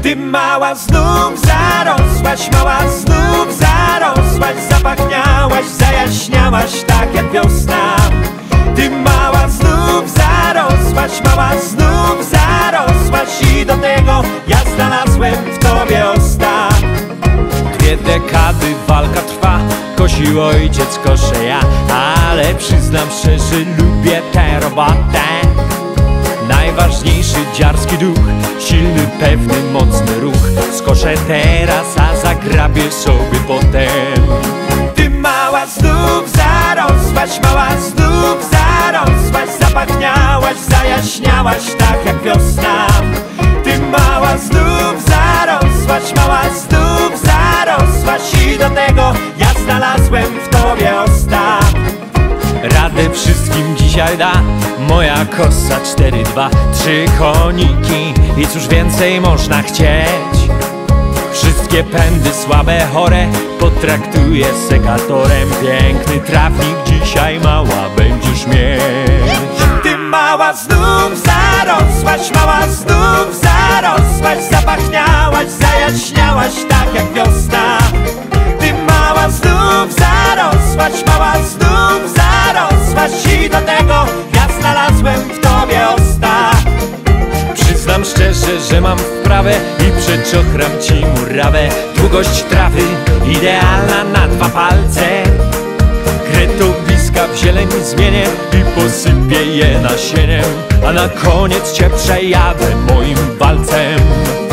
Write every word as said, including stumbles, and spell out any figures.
Ty mała znów zarosłaś, mała znów zarosłaś, zapachniałaś, zajaśniałaś tak jak wiosna. Ty mała znów zarosłaś, mała znów zarosłaś i do tego ja znalazłem w tobie osta. Dwie dekady walka trwa, kosił ojciec, koszę ja, ale przyznam szczerze, lubię tę robotę. Najważniejszy dziarski duch, silny, pewny, mocny ruch. Skoszę teraz, a zagrabię sobie potem. Ty mała znów zarosłaś, mała znów zarosłaś, zapachniałaś, zajaśniałaś tak jak wiosna. Ty mała znów zarosłaś, mała znów zarosłaś i do tego ja znalazłem w tobie osta. Radę wszystkim dzisiaj da moja kosa. Cztery, dwa, trzy koniki i cóż więcej można chcieć. Wszystkie pędy słabe, chore potraktuję sekatorem. Piękny trawnik dzisiaj mała będziesz mieć. Ty mała znów zarosłaś, mała znów zarosłaś, zapachniałaś, zajaśniałaś tak jak wiosna. Ty mała znów zarosłaś, mała znów zarosłaś i do tego ja znalazłem w tobie osta. Przyznam szczerze, że mam wprawę i przeczochram ci murawę. Długość trawy idealna na dwa palce. Kretowiska w zieleń zmienię i posypię je nasieniem, a na koniec cię przejadę moim walcem.